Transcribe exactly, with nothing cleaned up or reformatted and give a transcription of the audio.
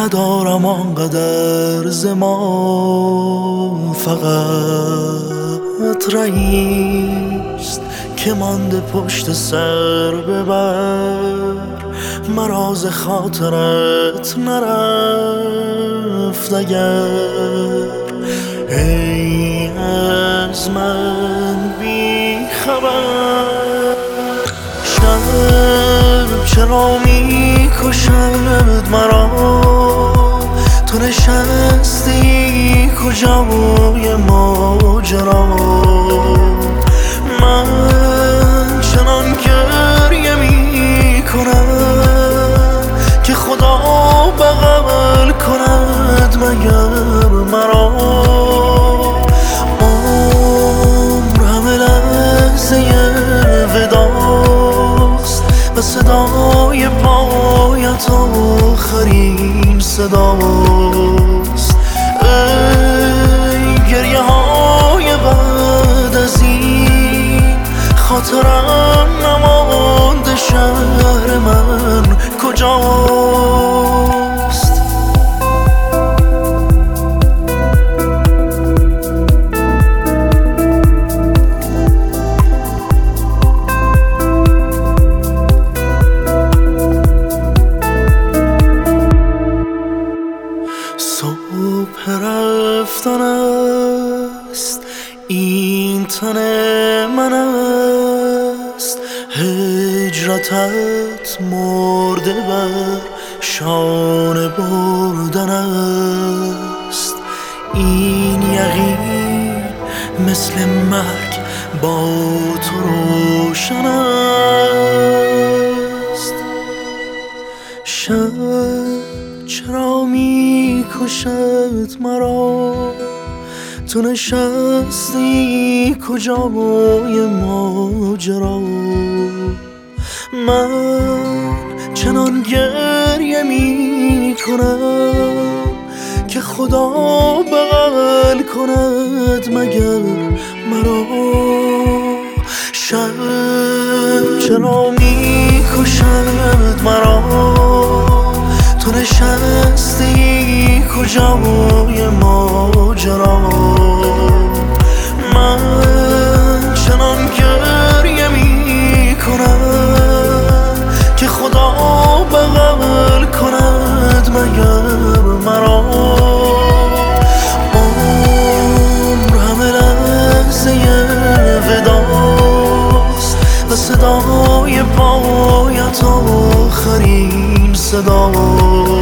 ندارم آنقدر ز ما، فقط رئیست که مانده پشت سر ببر. مراز خاطرت نرفت اگر ای از من بی خبر. شب چرا می کشد مرا، تو نشستی کجای ماجرا. من چنان گریه می کنم که خدا بغل کند مگر مرا. عمر همه لحظه وداست و صدای پایت آخرین صداست. ای گریه های بعد از این، خاطرم نمانده شهر من کجاست. صبح رفتن است، این تن من است. هجرتت مرده بر شانه بردن است. این یقین مثل مرگ با تو روشن است. شب چرا می کشد مرا، تو نشستی کجای ماجرا. من چنان گریه می کنم که خدا بغل کند مگر مرا. شب چرا می کشد مرا، تو نشستی کجای ماجرا. من چنان گریه می کنم که خدا بغل کند مگر مرا. عمر همه لحظه وداست و صدای پایت آخرین صداست.